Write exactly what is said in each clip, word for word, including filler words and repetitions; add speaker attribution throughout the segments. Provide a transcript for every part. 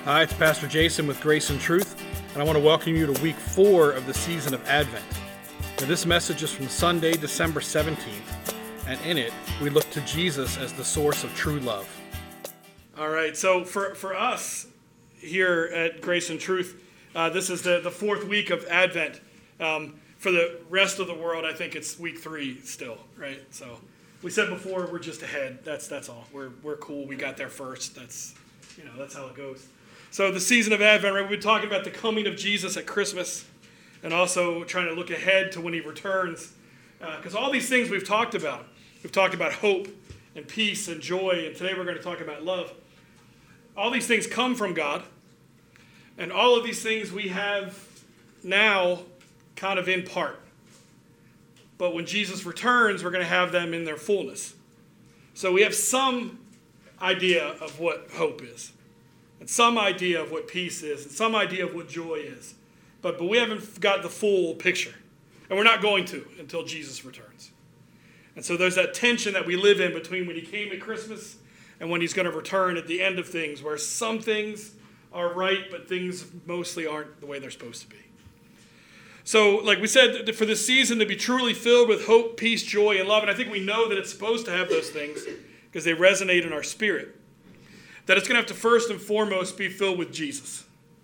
Speaker 1: Hi, it's Pastor Jason with Grace and Truth, and I want to welcome you to week four of the season of Advent. Now, this message is from Sunday, December seventeenth, and in it, we look to Jesus as the source of true love.
Speaker 2: All right, so for, for us here at Grace and Truth, uh, this is the, the fourth week of Advent. Um, for the rest of the world, I think it's week three still, right? So we said before, we're just ahead. That's that's all. We're we're cool. We got there first. That's you know that's how it goes. So the season of Advent, right? We've been talking about the coming of Jesus at Christmas, and also trying to look ahead to when he returns, because uh, all these things we've talked about. We've talked about hope and peace and joy, and today we're going to talk about love. All these things come from God, and all of these things we have now kind of in part. But when Jesus returns, we're going to have them in their fullness. So we have some idea of what hope is, and some idea of what peace is, and some idea of what joy is. But, but we haven't got the full picture, and we're not going to until Jesus returns. And so there's that tension that we live in between when he came at Christmas and when he's going to return at the end of things, where some things are right, but things mostly aren't the way they're supposed to be. So, like we said, for this season to be truly filled with hope, peace, joy, and love, and I think we know that it's supposed to have those things because they resonate in our spirit, that it's going to have to first and foremost be filled with Jesus.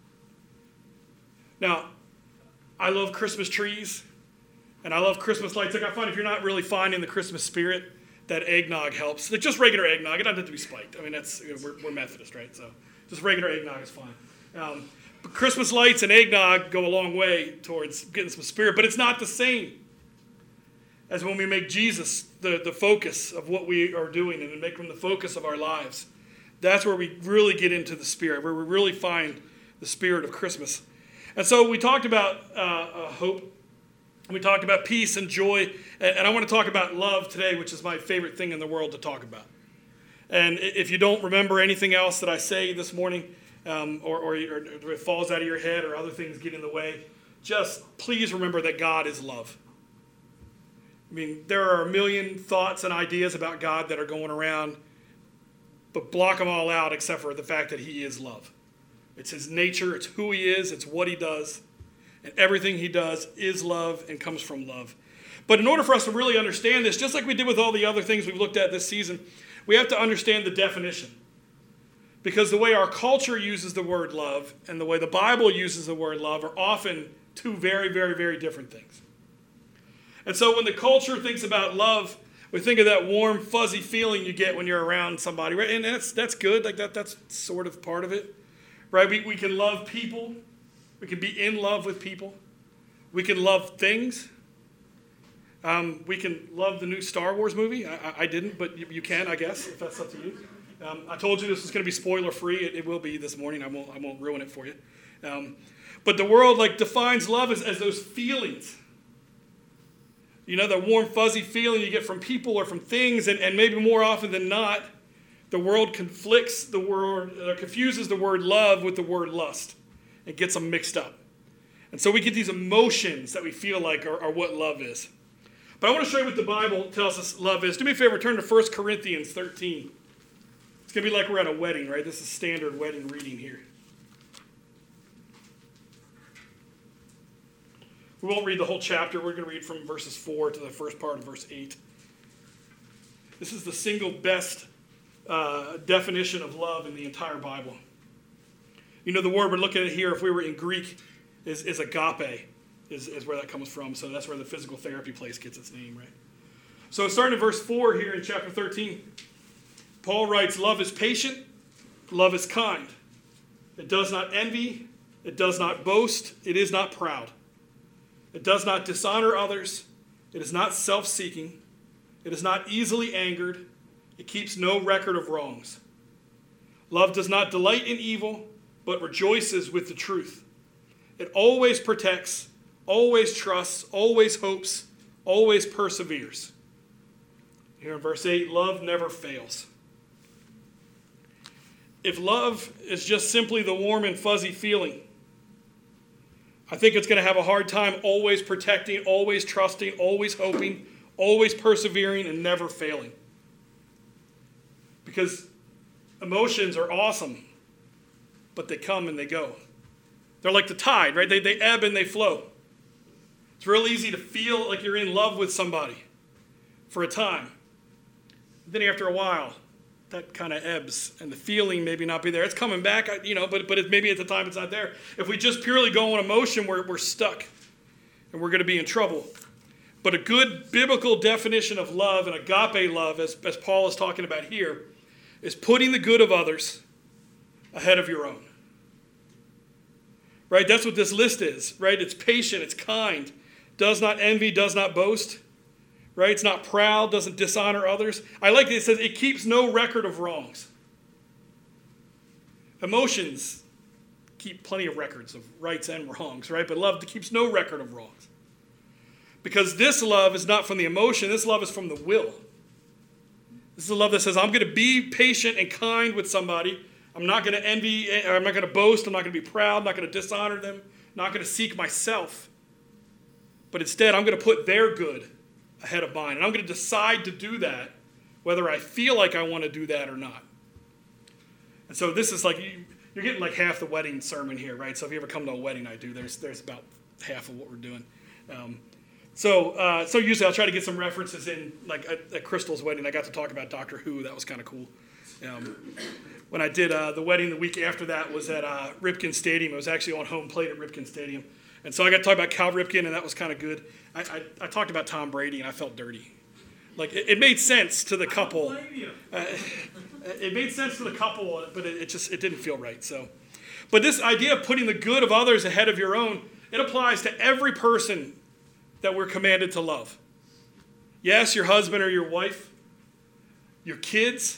Speaker 2: Now, I love Christmas trees, and I love Christmas lights. Like, I find if you're not really finding the Christmas spirit, that eggnog helps. Like, just regular eggnog. It doesn't have to be spiked. I mean, that's you know, we're, we're Methodist, right? So just regular eggnog is fine. Um, but Christmas lights and eggnog go a long way towards getting some spirit, but it's not the same as when we make Jesus the, the focus of what we are doing and make him the focus of our lives. That's where we really get into the spirit, where we really find the spirit of Christmas. And so we talked about uh, uh, hope. We talked about peace and joy, and I want to talk about love today, which is my favorite thing in the world to talk about. And if you don't remember anything else that I say this morning, um, or, or, or it falls out of your head or other things get in the way, just please remember that God is love. I mean, there are a million thoughts and ideas about God that are going around, but block them all out except for the fact that he is love. It's his nature, it's who he is, it's what he does. And everything he does is love and comes from love. But in order for us to really understand this, just like we did with all the other things we've looked at this season, we have to understand the definition. Because the way our culture uses the word love and the way the Bible uses the word love are often two very, very, very different things. And so when the culture thinks about love, we think of that warm, fuzzy feeling you get when you're around somebody, right? And that's that's good. Like that, that's sort of part of it, right? We we can love people. We can be in love with people. We can love things. Um, we can love the new Star Wars movie. I, I didn't, but you, you can, I guess, if that's up to you. Um, I told you this was going to be spoiler free. It, it will be this morning. I won't. I won't ruin it for you. Um, but the world like defines love as, as those feelings. You know, the warm, fuzzy feeling you get from people or from things, and, and maybe more often than not, the world conflicts the word, uh, confuses the word love with the word lust. It gets them mixed up. And so we get these emotions that we feel like are, are what love is. But I want to show you what the Bible tells us love is. Do me a favor, turn to First Corinthians thirteen. It's going to be like we're at a wedding, right? This is standard wedding reading here. We won't read the whole chapter. We're going to read from verses four to the first part of verse eight. This is the single best uh, definition of love in the entire Bible. You know, the word we're looking at here, if we were in Greek, is, is agape, is, is where that comes from. So that's where the physical therapy place gets its name, right? So starting in verse four here in chapter thirteen, Paul writes, love is patient, love is kind. It does not envy, it does not boast, it is not proud. It does not dishonor others, it is not self-seeking, it is not easily angered, it keeps no record of wrongs. Love does not delight in evil, but rejoices with the truth. It always protects, always trusts, always hopes, always perseveres. Here in verse eight, love never fails. If love is just simply the warm and fuzzy feeling, I think it's going to have a hard time always protecting, always trusting, always hoping, always persevering, and never failing. Because emotions are awesome. but they come and they go. They're like the tide, right? They, they ebb and they flow. It's real easy to feel like you're in love with somebody for a time. Then after a while, that kind of ebbs, and the feeling maybe not be there. It's coming back, you know, but but it, maybe at the time it's not there. If we just purely go on emotion, we're, we're stuck, and we're going to be in trouble. But a good biblical definition of love, and agape love, as, as Paul is talking about here, is putting the good of others ahead of your own. Right? That's what this list is, right? It's patient, it's kind, does not envy, does not boast. Right? It's not proud, doesn't dishonor others. I like that it says it keeps no record of wrongs. Emotions keep plenty of records of rights and wrongs, right? But love keeps no record of wrongs. Because this love is not from the emotion, this love is from the will. This is a love that says, I'm going to be patient and kind with somebody. I'm not going to envy, I'm not going to boast, I'm not going to be proud, I'm not going to dishonor them, I'm not going to seek myself. But instead, I'm going to put their good ahead of mine. And I'm going to decide to do that, whether I feel like I want to do that or not. And so this is like, you're getting like half the wedding sermon here, right? So if you ever come to a wedding I do, there's there's about half of what we're doing. Um, so uh, so usually I'll try to get some references in, like at, at Crystal's wedding, I got to talk about Doctor Who. That was kind of cool. Um, when I did uh, the wedding the week after that was at uh, Ripken Stadium. It was actually on home plate at Ripken Stadium. And so I got to talk about Cal Ripken, and that was kind of good. I, I, I talked about Tom Brady, and I felt dirty. Like, it, it made sense to the couple. I don't blame you. Uh, it made sense to the couple, but it, it just it didn't feel right. So, but this idea of putting the good of others ahead of your own, it applies to every person that we're commanded to love. Yes, your husband or your wife, your kids,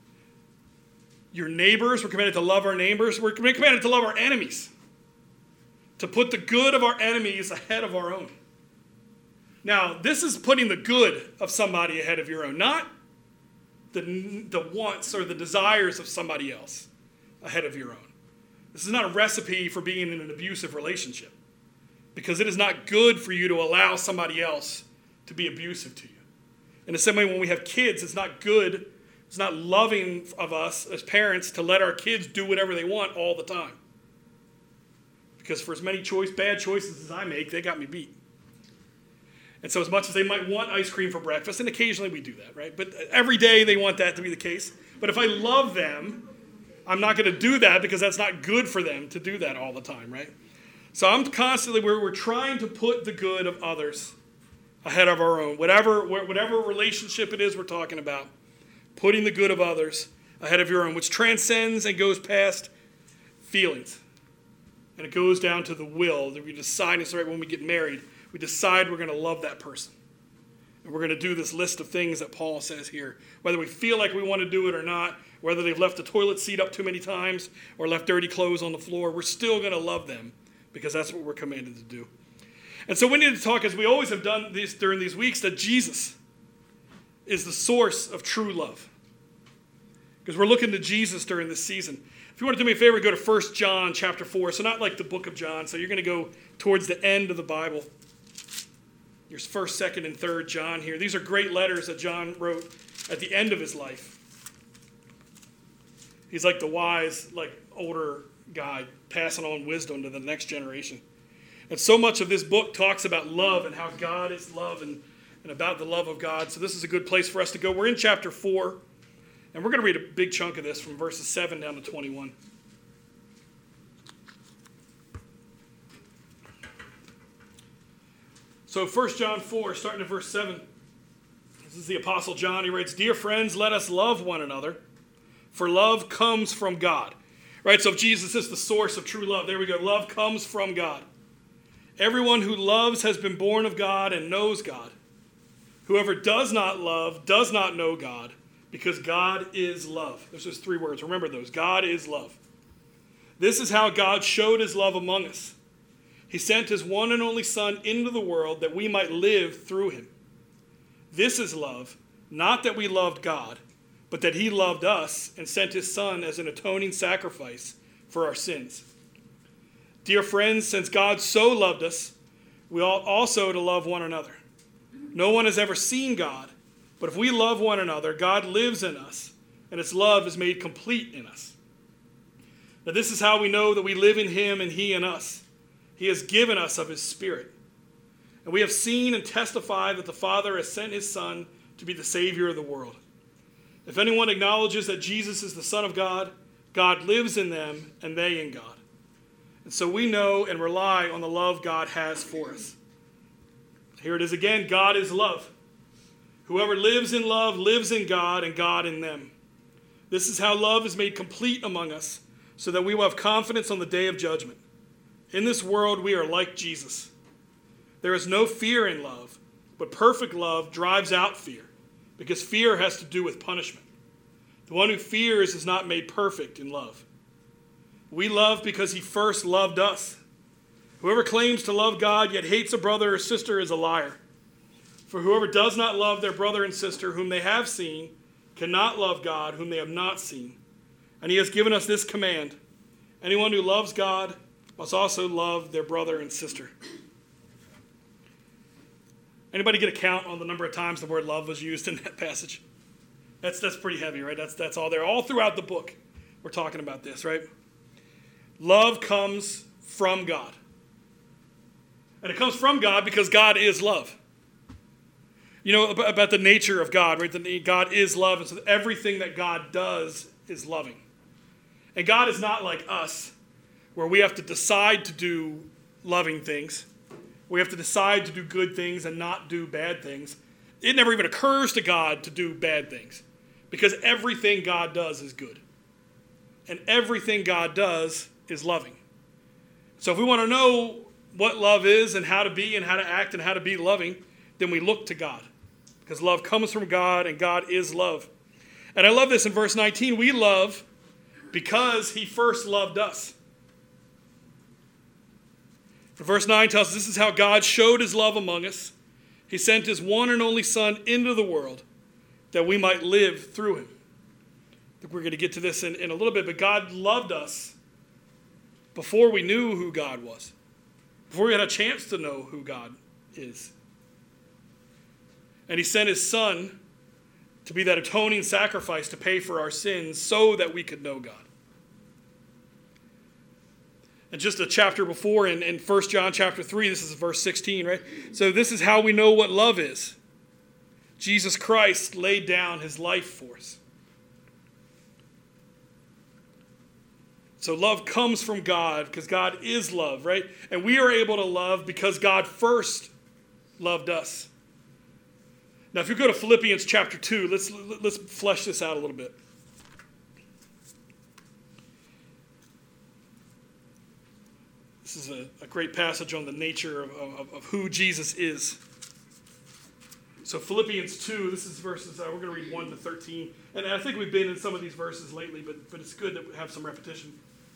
Speaker 2: your neighbors. We're commanded to love our neighbors. We're commanded to love our enemies. To put the good of our enemies ahead of our own. Now, this is putting the good of somebody ahead of your own, not the, the wants or the desires of somebody else ahead of your own. This is not a recipe for being in an abusive relationship, because it is not good for you to allow somebody else to be abusive to you. In the same way, when we have kids, it's not good, it's not loving of us as parents to let our kids do whatever they want all the time. Because for as many choice, bad choices as I make, they got me beat. And so as much as they might want ice cream for breakfast, and occasionally we do that, right? But every day they want that to be the case. But if I love them, I'm not going to do that because that's not good for them to do that all the time, right? So I'm constantly, we're, we're trying to put the good of others ahead of our own. Whatever, whatever relationship it is we're talking about, putting the good of others ahead of your own, which transcends and goes past feelings. And it goes down to the will that we decide. It's right when we get married, we decide we're going to love that person. And we're going to do this list of things that Paul says here. Whether we feel like we want to do it or not, whether they've left the toilet seat up too many times or left dirty clothes on the floor, we're still going to love them because that's what we're commanded to do. And so we need to talk, as we always have done this during these weeks, that Jesus is the source of true love. Because we're looking to Jesus during this season. If you want to do me a favor, go to First John chapter four. So not like the book of John. So you're going to go towards the end of the Bible. There's first, second, and third John here. These are great letters that John wrote at the end of his life. He's like the wise, like older guy passing on wisdom to the next generation. And so much of this book talks about love and how God is love and, and about the love of God. So this is a good place for us to go. We're in chapter four. And we're going to read a big chunk of this from verses seven down to twenty-one. So First John four, starting at verse seven. This is the Apostle John. He writes, "Dear friends, let us love one another, for love comes from God." Right, so if Jesus is the source of true love, there we go. Love comes from God. "Everyone who loves has been born of God and knows God. Whoever does not love does not know God, because God is love." There's just three words. Remember those. God is love. "This is how God showed his love among us. He sent his one and only Son into the world that we might live through him. This is love, not that we loved God, but that he loved us and sent his Son as an atoning sacrifice for our sins. Dear friends, since God so loved us, we ought also to love one another. No one has ever seen God, but if we love one another, God lives in us, and his love is made complete in us. Now this is how we know that we live in him and he in us. He has given us of his Spirit. And we have seen and testified that the Father has sent his Son to be the Savior of the world. If anyone acknowledges that Jesus is the Son of God, God lives in them and they in God. And so we know and rely on the love God has for us. Here it is again, God is love. Whoever lives in love lives in God and God in them. This is how love is made complete among us, so that we will have confidence on the day of judgment. In this world we are like Jesus. There is no fear in love, but perfect love drives out fear, because fear has to do with punishment. The one who fears is not made perfect in love. We love because he first loved us. Whoever claims to love God yet hates a brother or sister is a liar. For whoever does not love their brother and sister whom they have seen cannot love God whom they have not seen. And he has given us this command: anyone who loves God must also love their brother and sister. Anybody get a count on the number of times the word love was used in that passage? That's that's pretty heavy, right? That's that's all there. All throughout the book, we're talking about this, right? Love comes from God. And it comes from God because God is love. You know about, about the nature of God, right? The, God is love, and so everything that God does is loving. And God is not like us, where we have to decide to do loving things. We have to decide to do good things and not do bad things. It never even occurs to God to do bad things, because everything God does is good. And everything God does is loving. So if we want to know what love is and how to be and how to act and how to be loving, then we look to God. Because love comes from God and God is love. And I love this in verse nineteen. We love because he first loved us. Verse nine tells us this is how God showed his love among us. He sent his one and only Son into the world that we might live through him. I think we're going to get to this in, in a little bit, but God loved us before we knew who God was, before we had a chance to know who God is. And he sent his Son to be that atoning sacrifice to pay for our sins so that we could know God. And just a chapter before, in, in First John chapter three, this is verse sixteen, right? So this is how we know what love is. Jesus Christ laid down his life for us. So love comes from God because God is love, right? And we are able to love because God first loved us. Now, if you go to Philippians chapter two, let's let's flesh this out a little bit. This is a, a great passage on the nature of, of, of who Jesus is. So Philippians two, this is verses, uh, we're going to read one to thirteen. And I think we've been in some of these verses lately, but, but it's good that we have some repetition.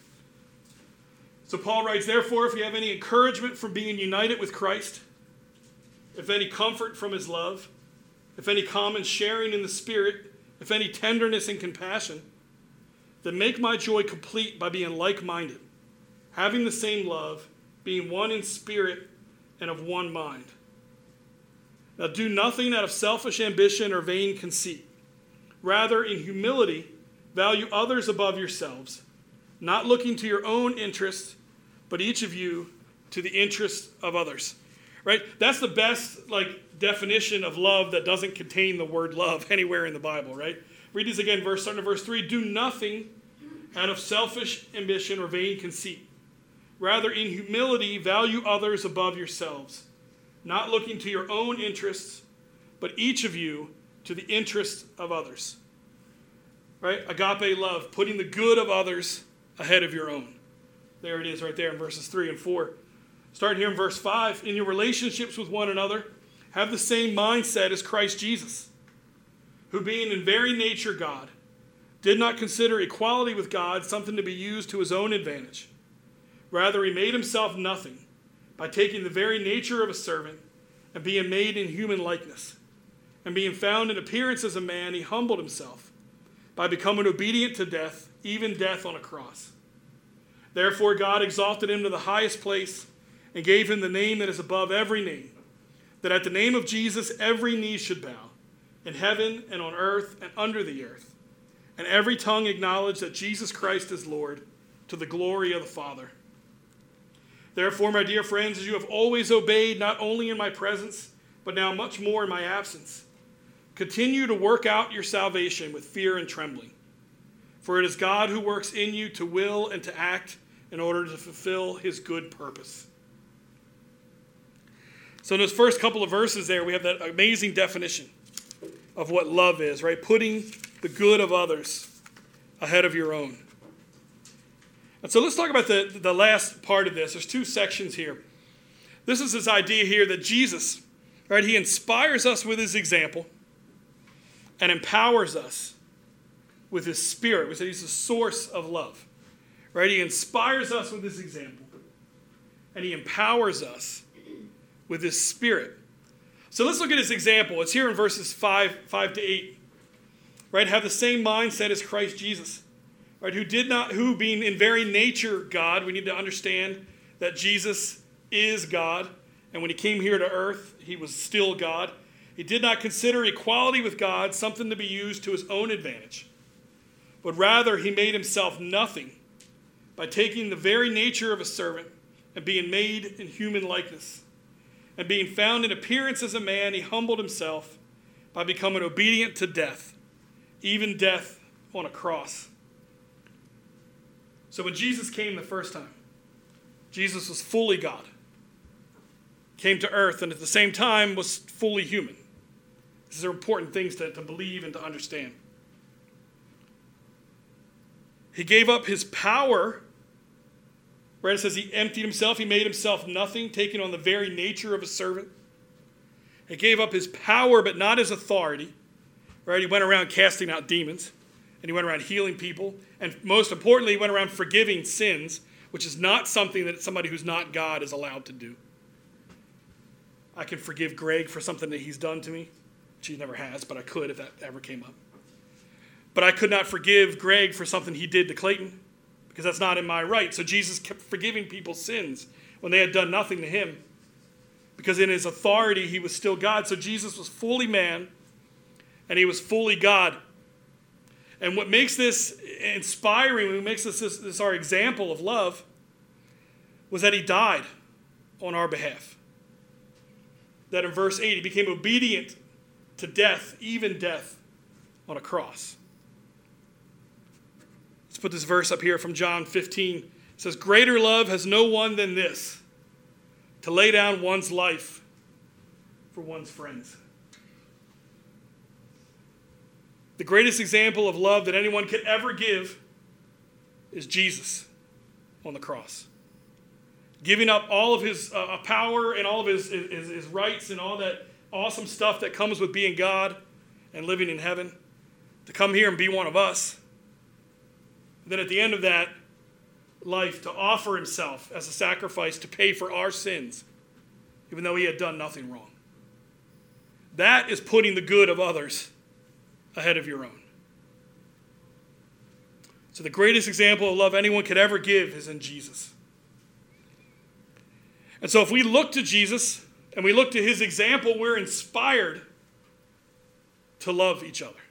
Speaker 2: So Paul writes, therefore, if you have any encouragement from being united with Christ, if any comfort from his love, if any common sharing in the Spirit, if any tenderness and compassion, then make my joy complete by being like-minded, having the same love, being one in spirit and of one mind. Now do nothing out of selfish ambition or vain conceit. Rather, in humility, value others above yourselves, not looking to your own interests, but each of you to the interest of others. Right? That's the best like definition of love that doesn't contain the word love anywhere in the Bible, right? Read these again, verse starting at verse three. Do nothing out of selfish ambition or vain conceit. Rather, in humility, value others above yourselves, not looking to your own interests, but each of you to the interest of others. Right? Agape love, putting the good of others ahead of your own. There it is right there in verses three and four. Starting here in verse five, in your relationships with one another, have the same mindset as Christ Jesus, who being in very nature God, did not consider equality with God something to be used to his own advantage. Rather, he made himself nothing by taking the very nature of a servant and being made in human likeness. And being found in appearance as a man, he humbled himself by becoming obedient to death, even death on a cross. Therefore, God exalted him to the highest place and gave him the name that is above every name, that at the name of Jesus every knee should bow, in heaven and on earth and under the earth, and every tongue acknowledge that Jesus Christ is Lord, to to the glory of the Father. Therefore, my dear friends, as you have always obeyed, not only in my presence, but now much more in my absence, continue to work out your salvation with fear and trembling. For it is God who works in you to will and to act in order to fulfill his good purpose. So in those first couple of verses there, we have that amazing definition of what love is, right? Putting the good of others ahead of your own. And so let's talk about the, the last part of this. There's two sections here. This is this idea here that Jesus, right, he inspires us with his example and empowers us with his spirit. We say he's the source of love, right? He inspires us with his example and he empowers us with his spirit. So let's look at his example. It's here in verses five, five to eight, right? Have the same mindset as Christ Jesus. Right, who did not, who being in very nature God, we need to understand that Jesus is God, and when he came here to earth, he was still God. He did not consider equality with God something to be used to his own advantage, but rather he made himself nothing by taking the very nature of a servant and being made in human likeness. And being found in appearance as a man, he humbled himself by becoming obedient to death, even death on a cross. So when Jesus came the first time, Jesus was fully God, came to earth, and at the same time was fully human. These are important things to, to believe and to understand. He gave up his power, right? It says he emptied himself, he made himself nothing, taking on the very nature of a servant. He gave up his power, but not his authority, right? He went around casting out demons. And he went around healing people. And most importantly, he went around forgiving sins, which is not something that somebody who's not God is allowed to do. I can forgive Greg for something that he's done to me, which he never has, but I could if that ever came up. But I could not forgive Greg for something he did to Clayton, because that's not in my right. So Jesus kept forgiving people's sins when they had done nothing to him, because in his authority, he was still God. So Jesus was fully man, and he was fully God. And what makes this inspiring, what makes this, this, this our example of love, was that he died on our behalf. That in verse eight, he became obedient to death, even death on a cross. Let's put this verse up here from John fifteen. It says, greater love has no one than this, to lay down one's life for one's friends. The greatest example of love that anyone could ever give is Jesus on the cross. Giving up all of his uh, power and all of his, his, his rights and all that awesome stuff that comes with being God and living in heaven, to come here and be one of us. And then at the end of that life, to offer himself as a sacrifice to pay for our sins, even though he had done nothing wrong. That is putting the good of others ahead of your own. So the greatest example of love anyone could ever give is in Jesus. And so if we look to Jesus and we look to his example, we're inspired to love each other.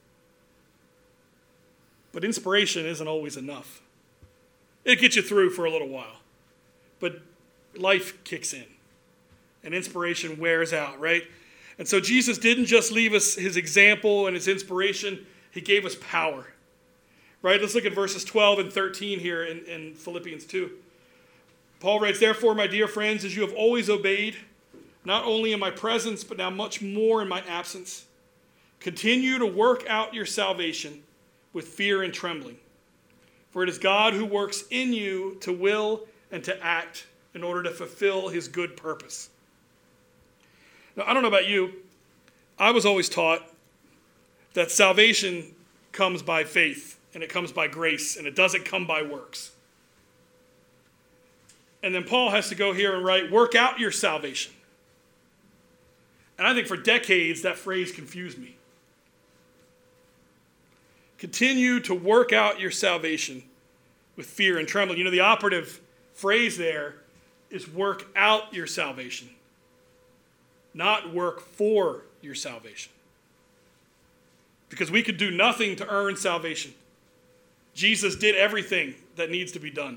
Speaker 2: But inspiration isn't always enough. It gets you through for a little while. But life kicks in. And inspiration wears out, right? And so Jesus didn't just leave us his example and his inspiration. He gave us power. Right? Let's look at verses twelve and thirteen here in, in Philippians two. Paul writes, therefore, my dear friends, as you have always obeyed, not only in my presence, but now much more in my absence, continue to work out your salvation with fear and trembling. For it is God who works in you to will and to act in order to fulfill his good purpose. Now, I don't know about you. I was always taught that salvation comes by faith, and it comes by grace, and it doesn't come by works. And then Paul has to go here and write, work out your salvation. And I think for decades that phrase confused me. Continue to work out your salvation with fear and trembling. You know, the operative phrase there is work out your salvation, not work for your salvation. Because we could do nothing to earn salvation. Jesus did everything that needs to be done.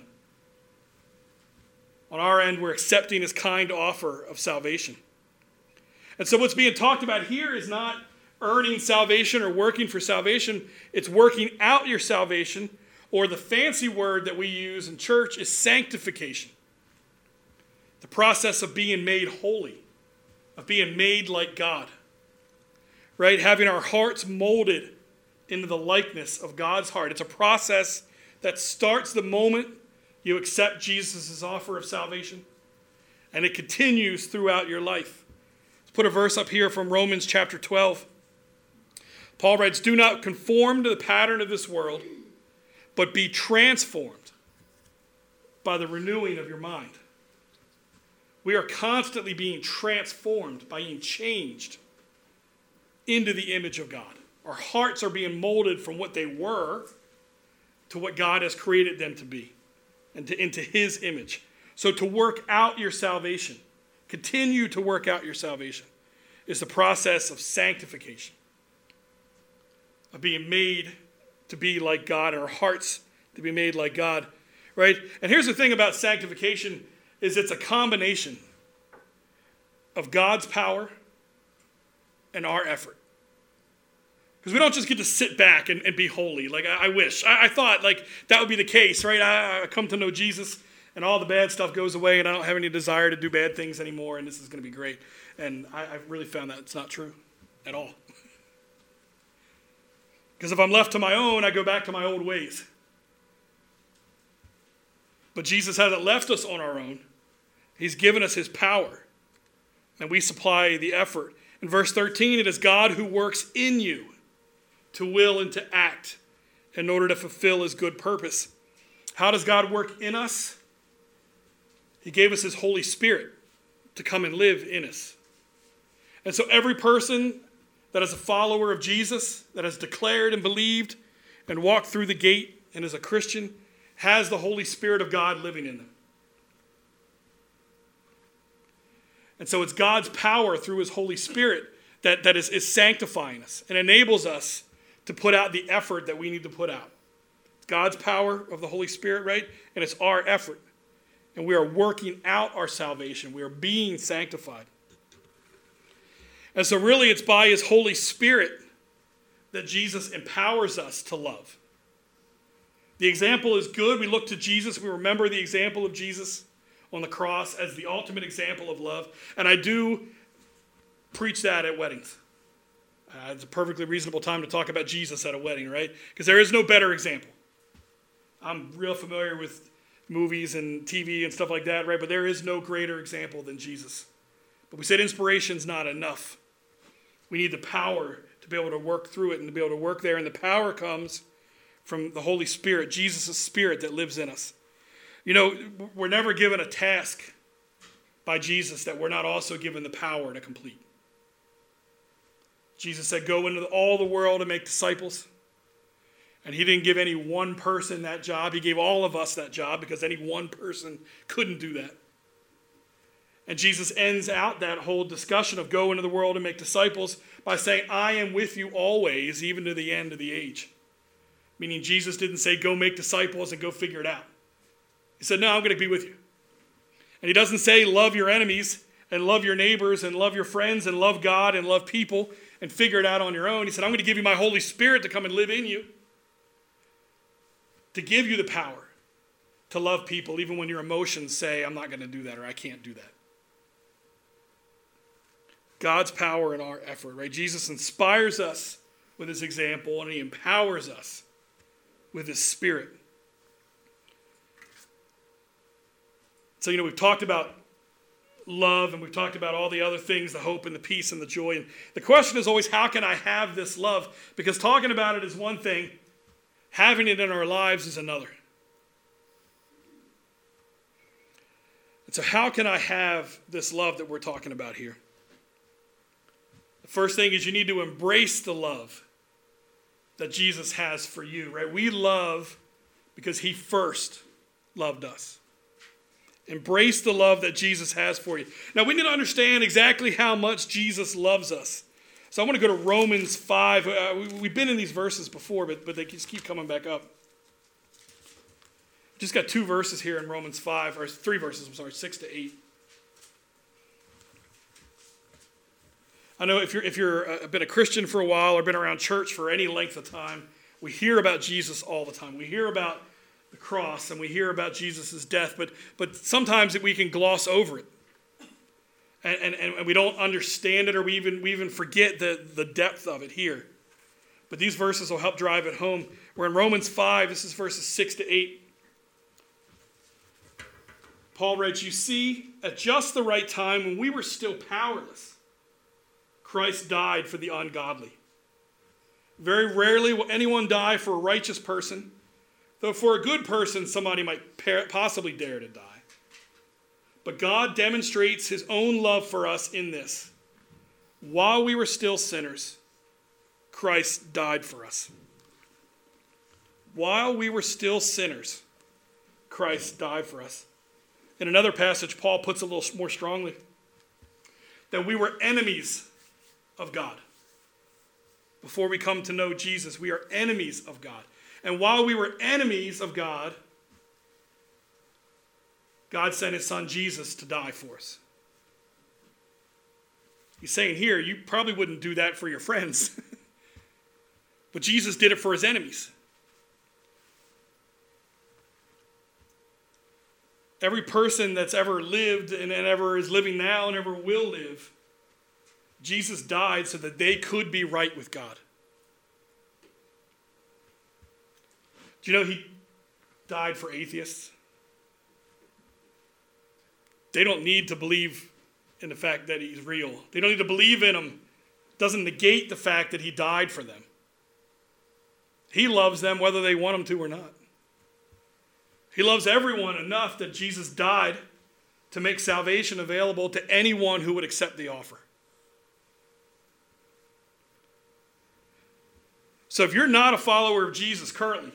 Speaker 2: On our end, we're accepting his kind offer of salvation. And so what's being talked about here is not earning salvation or working for salvation. It's working out your salvation, or the fancy word that we use in church is sanctification. The process of being made holy, of being made like God. Right? Having our hearts molded into the likeness of God's heart. It's a process that starts the moment you accept Jesus' offer of salvation, and it continues throughout your life. Let's put a verse up here from Romans chapter twelve. Paul writes, "Do not conform to the pattern of this world, but be transformed by the renewing of your mind." We are constantly being transformed, by being changed into the image of God. Our hearts are being molded from what they were to what God has created them to be, and to, into his image. So to work out your salvation, continue to work out your salvation, is the process of sanctification, of being made to be like God, and our hearts to be made like God, right? And here's the thing about sanctification, is it's a combination of God's power and our effort. Because we don't just get to sit back and, and be holy. Like, I, I wish. I, I thought, like, that would be the case, right? I, I come to know Jesus, and all the bad stuff goes away, and I don't have any desire to do bad things anymore, and this is going to be great. And I, I've really found that it's not true at all. Because if I'm left to my own, I go back to my old ways. But Jesus hasn't left us on our own. He's given us his power, and we supply the effort. In verse thirteen, it is God who works in you to will and to act in order to fulfill his good purpose. How does God work in us? He gave us his Holy Spirit to come and live in us. And so every person that is a follower of Jesus, that has declared and believed and walked through the gate and is a Christian, has the Holy Spirit of God living in them. And so it's God's power through his Holy Spirit that, that is, is sanctifying us and enables us to put out the effort that we need to put out. It's God's power of the Holy Spirit, right? And it's our effort. And we are working out our salvation. We are being sanctified. And so really it's by his Holy Spirit that Jesus empowers us to love. The example is good. We look to Jesus. We remember the example of Jesus on the cross as the ultimate example of love. And I do preach that at weddings. Uh, it's a perfectly reasonable time to talk about Jesus at a wedding, right? Because there is no better example. I'm real familiar with movies and T V and stuff like that, right? But there is no greater example than Jesus. But we said inspiration's not enough. We need the power to be able to work through it and to be able to work there. And the power comes from the Holy Spirit, Jesus' Spirit that lives in us. You know, we're never given a task by Jesus that we're not also given the power to complete. Jesus said, go into all the world and make disciples. And he didn't give any one person that job. He gave all of us that job because any one person couldn't do that. And Jesus ends out that whole discussion of go into the world and make disciples by saying, I am with you always, even to the end of the age. Meaning Jesus didn't say, go make disciples and go figure it out. He said, no, I'm going to be with you. And he doesn't say, love your enemies and love your neighbors and love your friends and love God and love people and figure it out on your own. He said, I'm going to give you my Holy Spirit to come and live in you, to give you the power to love people even when your emotions say, I'm not going to do that or I can't do that. God's power in our effort, right? Jesus inspires us with his example and he empowers us with his Spirit. So, you know, we've talked about love and we've talked about all the other things, the hope and the peace and the joy. And the question is always, how can I have this love? Because talking about it is one thing, having it in our lives is another. And so how can I have this love that we're talking about here? The first thing is you need to embrace the love that Jesus has for you, right? We love because he first loved us. Embrace the love that Jesus has for you. Now, we need to understand exactly how much Jesus loves us. So I want to go to Romans five. Uh, we, we've been in these verses before, but, but they just keep coming back up. Just got two verses here in Romans five, or three verses, I'm sorry, six to eight. I know if you're if you're uh, been a Christian for a while or been around church for any length of time, we hear about Jesus all the time. We hear about the cross and we hear about Jesus' death, but but sometimes we can gloss over it. And, and, and we don't understand it, or we even we even forget the, the depth of it here. But these verses will help drive it home. We're in Romans five, this is verses six to eight. Paul writes, "You see, at just the right time, when we were still powerless, Christ died for the ungodly. Very rarely will anyone die for a righteous person, though for a good person somebody might possibly dare to die. But God demonstrates his own love for us in this: while we were still sinners, Christ died for us." While we were still sinners, Christ died for us. In another passage, Paul puts it a little more strongly, that we were enemies of God. Before we come to know Jesus, we are enemies of God. And while we were enemies of God, God sent his son Jesus to die for us. He's saying here, you probably wouldn't do that for your friends. But Jesus did it for his enemies. Every person that's ever lived and ever is living now and ever will live, Jesus died so that they could be right with God. Do you know he died for atheists? They don't need to believe in the fact that he's real. They don't need to believe in him. It doesn't negate the fact that he died for them. He loves them whether they want him to or not. He loves everyone enough that Jesus died to make salvation available to anyone who would accept the offer. So if you're not a follower of Jesus currently,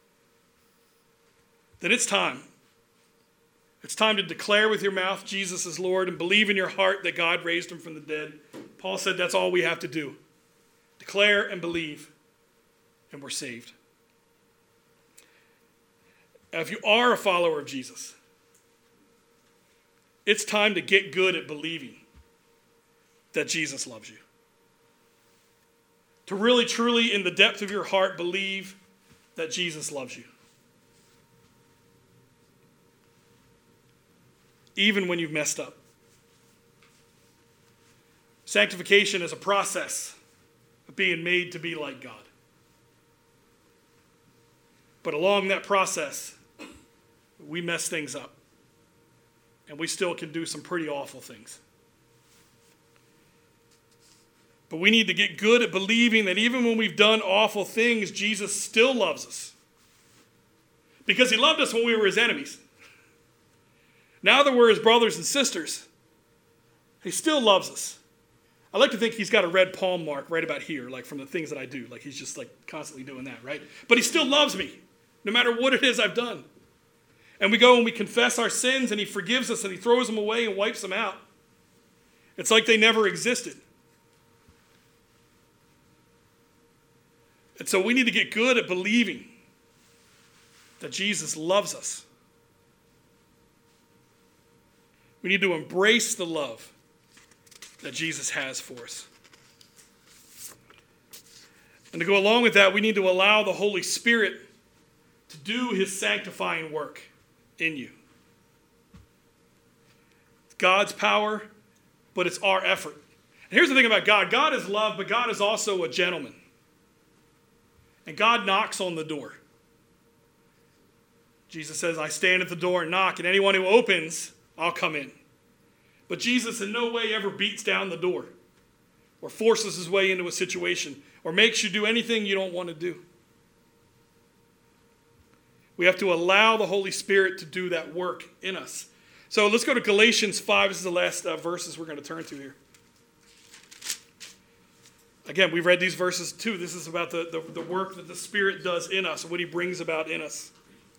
Speaker 2: then it's time. It's time to declare with your mouth Jesus is Lord and believe in your heart that God raised him from the dead. Paul said that's all we have to do. Declare and believe, and we're saved. Now, if you are a follower of Jesus, it's time to get good at believing that Jesus loves you. To really, truly, in the depth of your heart, believe that Jesus loves you. Even when you've messed up. Sanctification is a process of being made to be like God. But along that process, we mess things up. And we still can do some pretty awful things. But we need to get good at believing that even when we've done awful things, Jesus still loves us. Because he loved us when we were his enemies. Now that we're his brothers and sisters, he still loves us. I like to think he's got a red palm mark right about here, like from the things that I do. Like he's just like constantly doing that, right? But he still loves me, no matter what it is I've done. And we go and we confess our sins and he forgives us and he throws them away and wipes them out. It's like they never existed. And so we need to get good at believing that Jesus loves us. We need to embrace the love that Jesus has for us. And to go along with that, we need to allow the Holy Spirit to do his sanctifying work in you. It's God's power, but it's our effort. And here's the thing about God. God is love, but God is also a gentleman. And God knocks on the door. Jesus says, I stand at the door and knock, and anyone who opens, I'll come in. But Jesus in no way ever beats down the door or forces his way into a situation or makes you do anything you don't want to do. We have to allow the Holy Spirit to do that work in us. So let's go to Galatians five. This is the last uh, verses we're going to turn to here. Again, we've read these verses too. This is about the, the, the work that the Spirit does in us, what he brings about in us.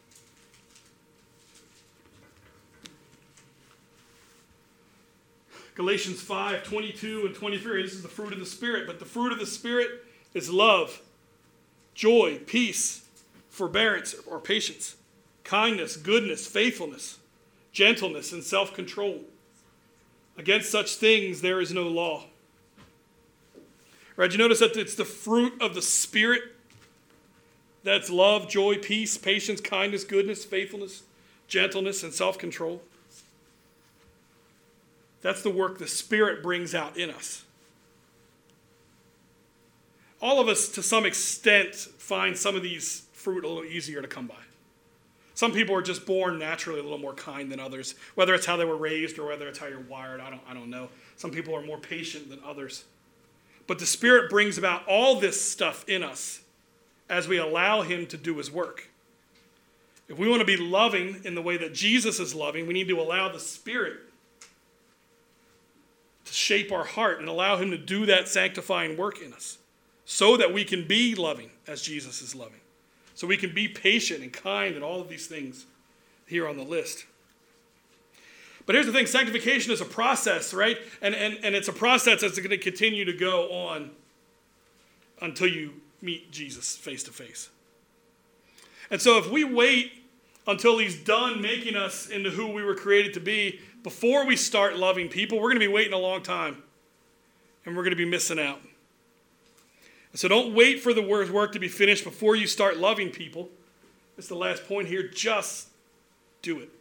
Speaker 2: Galatians five, twenty-two and twenty-three. This is the fruit of the Spirit. But the fruit of the Spirit is love, joy, peace, forbearance, or patience, kindness, goodness, faithfulness, gentleness, and self-control. Against such things there is no law. Right, you notice that it's the fruit of the Spirit. That's love, joy, peace, patience, kindness, goodness, faithfulness, gentleness, and self-control. That's the work the Spirit brings out in us. All of us, to some extent, find some of these fruit a little easier to come by. Some people are just born naturally a little more kind than others, whether it's how they were raised or whether it's how you're wired, I don't, I don't know. Some people are more patient than others. But the Spirit brings about all this stuff in us as we allow him to do his work. If we want to be loving in the way that Jesus is loving, we need to allow the Spirit to shape our heart and allow him to do that sanctifying work in us so that we can be loving as Jesus is loving. So we can be patient and kind and all of these things here on the list. But here's the thing, sanctification is a process, right? And, and, and it's a process that's going to continue to go on until you meet Jesus face to face. And so if we wait until he's done making us into who we were created to be before we start loving people, we're going to be waiting a long time. And we're going to be missing out. So don't wait for the work to be finished before you start loving people. That's the last point here. Just do it.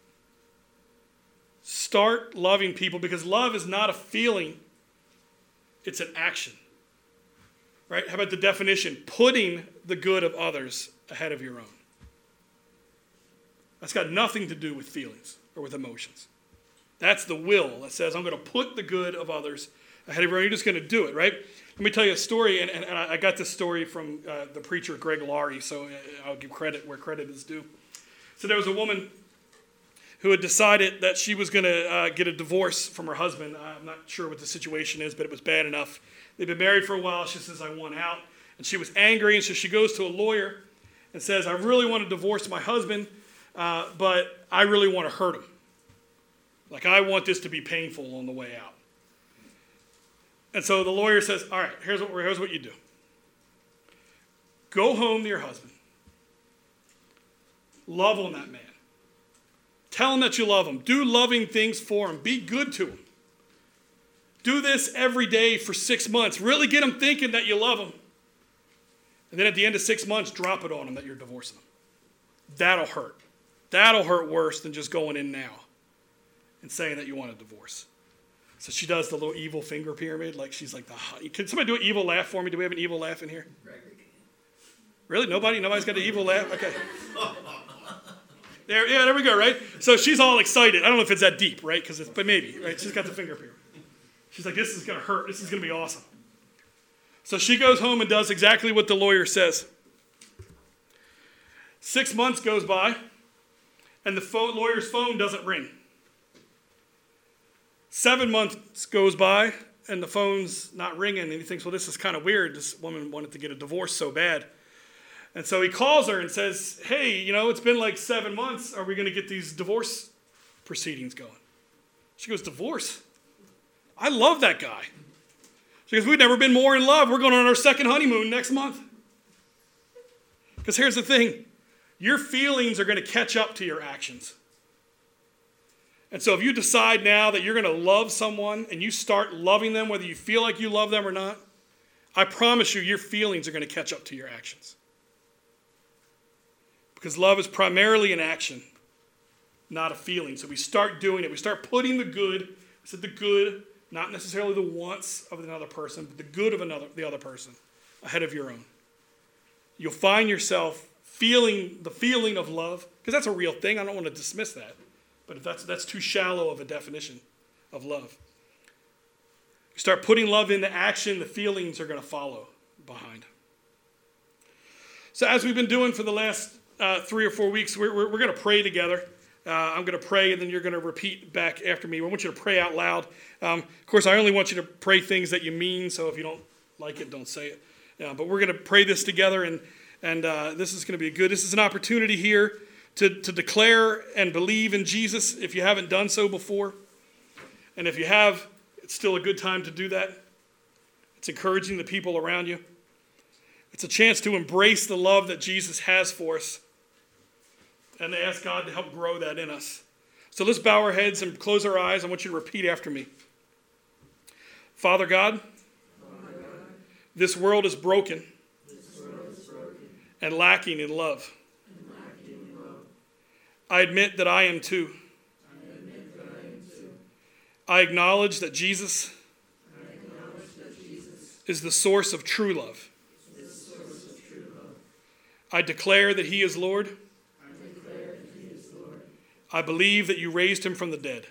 Speaker 2: Start loving people, because love is not a feeling. It's an action. Right? How about the definition? Putting the good of others ahead of your own. That's got nothing to do with feelings or with emotions. That's the will that says, I'm going to put the good of others ahead of your own. You're just going to do it, right? Let me tell you a story, and, and, and I got this story from uh, the preacher Greg Laurie, so I'll give credit where credit is due. So there was a woman who had decided that she was going to uh, get a divorce from her husband. I'm not sure what the situation is, but it was bad enough. They've been married for a while. She says, I want out. And she was angry, and so she goes to a lawyer and says, I really want to divorce my husband, uh, but I really want to hurt him. Like, I want this to be painful on the way out. And so the lawyer says, all right, here's what, here's what you do. Go home to your husband. Love on that man. Tell him that you love him. Do loving things for him. Be good to him. Do this every day for six months. Really get him thinking that you love him. And then at the end of six months, drop it on him that you're divorcing him. That'll hurt. That'll hurt worse than just going in now and saying that you want a divorce. So she does the little evil finger pyramid. Like she's like, the. Can somebody do an evil laugh for me? Do we have an evil laugh in here? Really? Nobody? Nobody's got an evil laugh? Okay. There, yeah, there we go, right? So she's all excited. I don't know if it's that deep, right? Because but maybe, right? She's got the finger pyramid. She's like, this is going to hurt. This is going to be awesome. So she goes home and does exactly what the lawyer says. Six months goes by, and the phone, lawyer's phone doesn't ring. Seven months goes by, and the phone's not ringing, and he thinks, well, this is kind of weird. This woman wanted to get a divorce so bad. And so he calls her and says, hey, you know, it's been like seven months. Are we going to get these divorce proceedings going? She goes, divorce? I love that guy. She goes, we've never been more in love. We're going on our second honeymoon next month. Because here's the thing. Your feelings are going to catch up to your actions. And so if you decide now that you're going to love someone and you start loving them, whether you feel like you love them or not, I promise you, your feelings are going to catch up to your actions. Because love is primarily an action, not a feeling. So we start doing it. We start putting the good, I said the good, not necessarily the wants of another person, but the good of another, the other person ahead of your own. You'll find yourself feeling the feeling of love, because that's a real thing. I don't want to dismiss that. But if that's, that's too shallow of a definition of love. You start putting love into action, the feelings are going to follow behind. So as we've been doing for the last uh, three or four weeks, we're, we're, we're going to pray together. Uh, I'm going to pray, and then you're going to repeat back after me. I want you to pray out loud. Um, of course, I only want you to pray things that you mean, so if you don't like it, don't say it. Yeah, but we're going to pray this together, and, and uh, this is going to be good. This is an opportunity here to, to declare and believe in Jesus if you haven't done so before. And if you have, it's still a good time to do that. It's encouraging the people around you. It's a chance to embrace the love that Jesus has for us and ask God to help grow that in us. So let's bow our heads and close our eyes. I want you to repeat after me. Father God, Father God, this world is broken, this world is broken and lacking in love. And lacking in love. I admit that I am too. I admit that I am too. I acknowledge that Jesus, I acknowledge that Jesus is the source of true love. Is the source of true love. I declare that he is Lord. I declare that he is Lord. I believe that you raised him from the dead.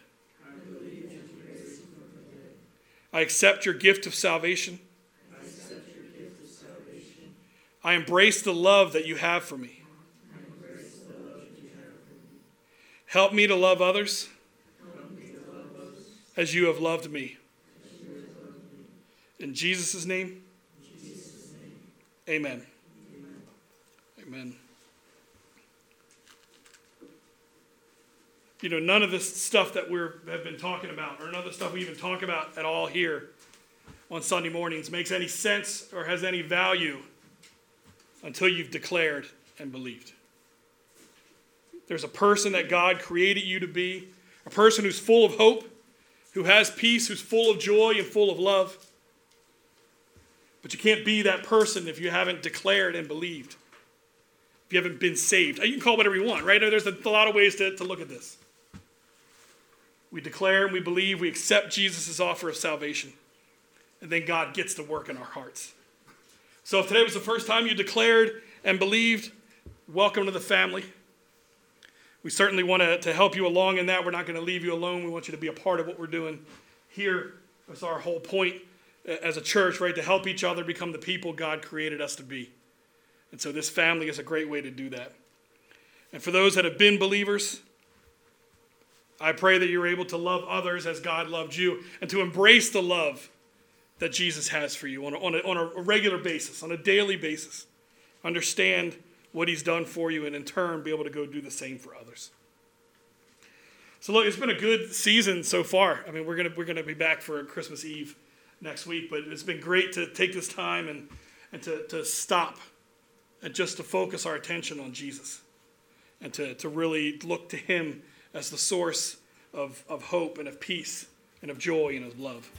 Speaker 2: I accept your gift of salvation. I accept your gift of salvation. I embrace the love that you have for me. I embrace the love that you have for me. Help me to love others, Help me to love others as you have loved me. As you have loved me. In Jesus' name, In Jesus' name. Amen. Amen. Amen. You know, none of this stuff that we have been talking about, or none of the stuff we even talk about at all here on Sunday mornings makes any sense or has any value until you've declared and believed. There's a person that God created you to be, a person who's full of hope, who has peace, who's full of joy and full of love. But you can't be that person if you haven't declared and believed, if you haven't been saved. You can call it whatever you want, right? There's a lot of ways to, to look at this. We declare and we believe, we accept Jesus' offer of salvation. And then God gets to work in our hearts. So if today was the first time you declared and believed, welcome to the family. We certainly want to, to help you along in that. We're not going to leave you alone. We want you to be a part of what we're doing here. That's our whole point as a church, right? To help each other become the people God created us to be. And so this family is a great way to do that. And for those that have been believers, I pray that you're able to love others as God loved you and to embrace the love that Jesus has for you on a, on a, on a regular basis, on a daily basis. Understand what he's done for you and in turn be able to go do the same for others. So look, it's been a good season so far. I mean, we're gonna we're gonna be back for Christmas Eve next week, but it's been great to take this time and, and to, to stop and just to focus our attention on Jesus and to, to really look to him as the source of, of hope and of peace and of joy and of love.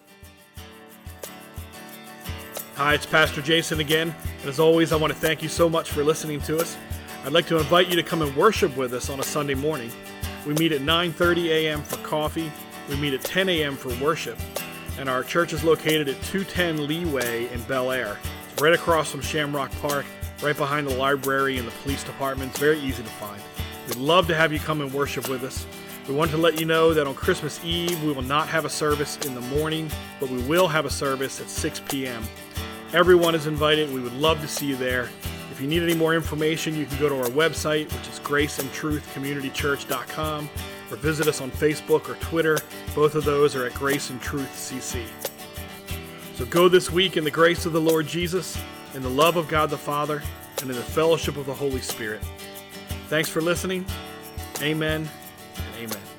Speaker 1: Hi, it's Pastor Jason again. And as always, I want to thank you so much for listening to us. I'd like to invite you to come and worship with us on a Sunday morning. We meet at nine thirty a.m. for coffee. We meet at ten a.m. for worship. And our church is located at two ten Leeway in Bel Air. It's right across from Shamrock Park, right behind the library and the police department. It's very easy to find. We'd love to have you come and worship with us. We want to let you know that on Christmas Eve, we will not have a service in the morning, but we will have a service at six p.m. Everyone is invited. We would love to see you there. If you need any more information, you can go to our website, which is grace and truth community church dot com, or visit us on Facebook or Twitter. Both of those are at Grace and Truth C C. So go this week in the grace of the Lord Jesus, in the love of God the Father, and in the fellowship of the Holy Spirit. Thanks for listening. Amen and amen.